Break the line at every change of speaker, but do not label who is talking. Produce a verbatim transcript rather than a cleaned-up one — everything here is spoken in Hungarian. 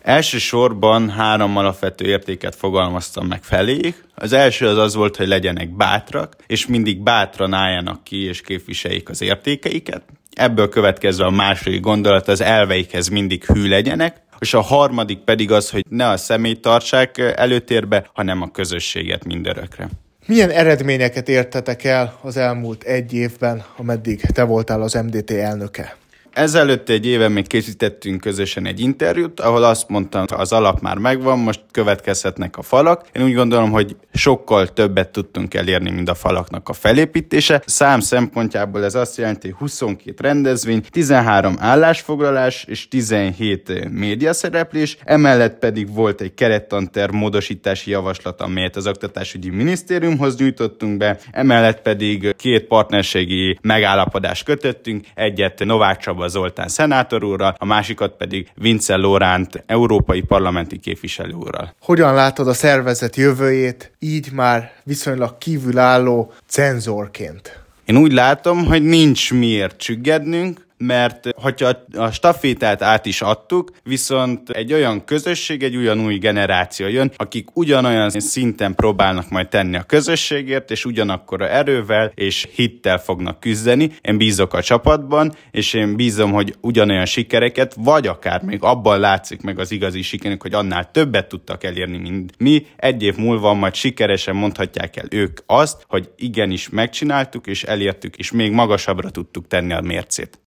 Elsősorban három alapvető értéket fogalmaztam meg feléjük. Az első az az volt, hogy legyenek bátrak, és mindig bátran álljanak ki és képviseljék az értékeiket. Ebből következve a második gondolat, az elveikhez mindig hű legyenek, és a harmadik pedig az, hogy ne a személyt tartsák előtérbe, hanem a közösséget mindörökre.
Milyen eredményeket értetek el az elmúlt egy évben, ameddig te voltál az em dé té elnöke?
Ezelőtt egy éve még készítettünk közösen egy interjút, ahol azt mondtam, az alap már megvan, most következhetnek a falak. Én úgy gondolom, hogy sokkal többet tudtunk elérni, mint a falaknak a felépítése. Szám szempontjából ez azt jelenti, hogy huszonkét rendezvény, tizenhárom állásfoglalás és tizenhét médiaszereplés, emellett pedig volt egy kerettanterv módosítási javaslat, amelyet az Oktatásügyi Minisztériumhoz nyújtottunk be, emellett pedig két partnerségi megállapodást kötöttünk, egyet Novák Csaba Zoltán szenátor úrral, a másikat pedig Vince Lóránt európai parlamenti képviselő úrral.
Hogyan látod a szervezet jövőjét, így már viszonylag kívülálló cenzorként?
Én úgy látom, hogy nincs miért csüggednünk, mert hogyha a stafétát át is adtuk, viszont egy olyan közösség, egy olyan új generáció jön, akik ugyanolyan szinten próbálnak majd tenni a közösségért, és ugyanakkora erővel és hittel fognak küzdeni. Én bízok a csapatban, és én bízom, hogy ugyanolyan sikereket, vagy akár még abban látszik meg az igazi sikernek, hogy annál többet tudtak elérni, mint mi. Egy év múlva majd sikeresen mondhatják el ők azt, hogy igenis megcsináltuk, és elértük, és még magasabbra tudtuk tenni a mércét.